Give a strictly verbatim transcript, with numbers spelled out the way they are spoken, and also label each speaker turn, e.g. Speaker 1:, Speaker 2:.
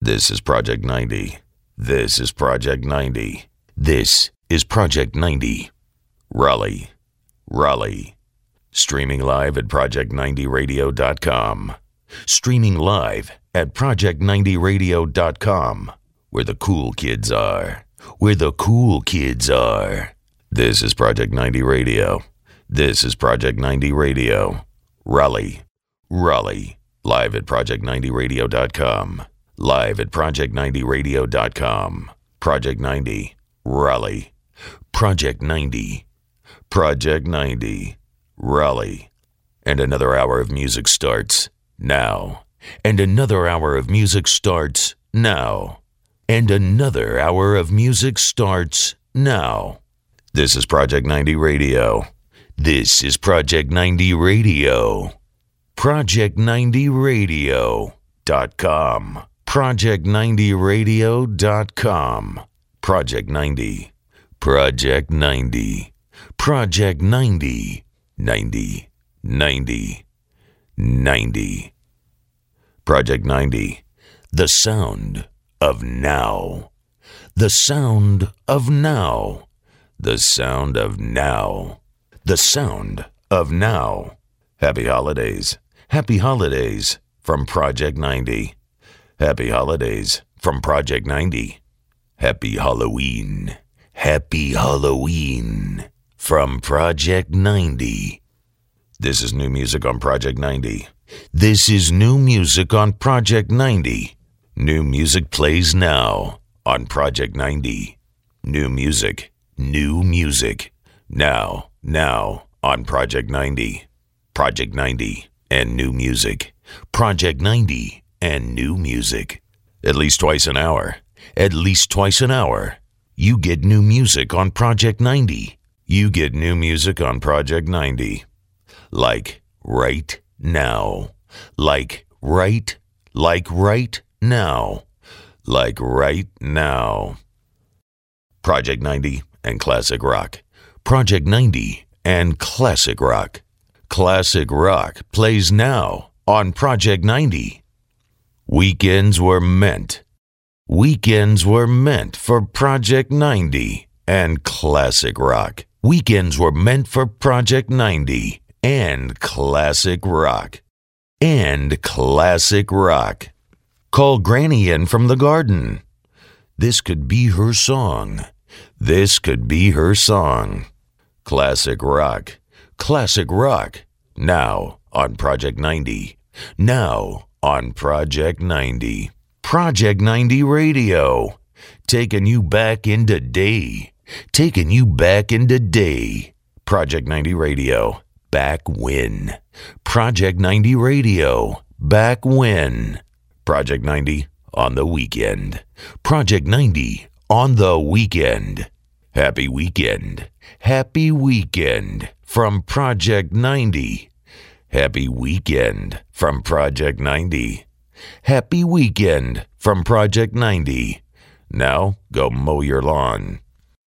Speaker 1: This is Project ninety. This is Project ninety. This is Project ninety. Raleigh. Raleigh. Streaming live at project ninety radio dot com. Streaming live at project ninety radio dot com. Where the cool kids are. Where the cool kids are. This is Project ninety Radio. This is Project ninety Radio. Raleigh. Raleigh. Live at project ninety radio dot com. Live at project ninety radio dot com. Project ninety. Raleigh. Project ninety. Project ninety. Raleigh. And another hour of music starts now. And another hour of music starts now. And another hour of music starts now. This is Project ninety Radio. This is Project ninety Radio. project ninety radio dot com. project ninety radio dot com. Project ninety. Project ninety. Project ninety. ninety. ninety. ninety. Project ninety. The sound of now. The sound of now. The sound of now. The sound of now. Happy holidays. Happy holidays from Project ninety. Happy holidays from Project ninety. Happy Halloween. Happy Halloween from Project ninety. This is new music on Project ninety. This is new music on Project ninety. New music plays now on Project ninety. New music. New music. Now. Now on Project ninety. Project ninety and new music. Project ninety and new music. At least twice an hour. At least twice an hour. You get new music on Project ninety. You get new music on Project ninety. Like right now. Like right. Like right now. Like right now. Project ninety and classic rock. Project ninety and classic rock. Classic rock plays now on Project ninety. Weekends were meant. Weekends were meant for Project ninety and classic rock. Weekends were meant for Project ninety and classic rock. And classic rock. Call Granny in from the garden. This could be her song. This could be her song. Classic rock. Classic rock. Now on Project ninety. Now on Project ninety. Project ninety Radio. Taking you back into day. Taking you back into day. Project ninety Radio. Back when. Project ninety Radio. Back when. Project ninety on the weekend. Project ninety on the weekend. Happy weekend. Happy weekend from Project ninety. Happy weekend from Project ninety. Happy weekend from Project ninety. Now go mow your lawn.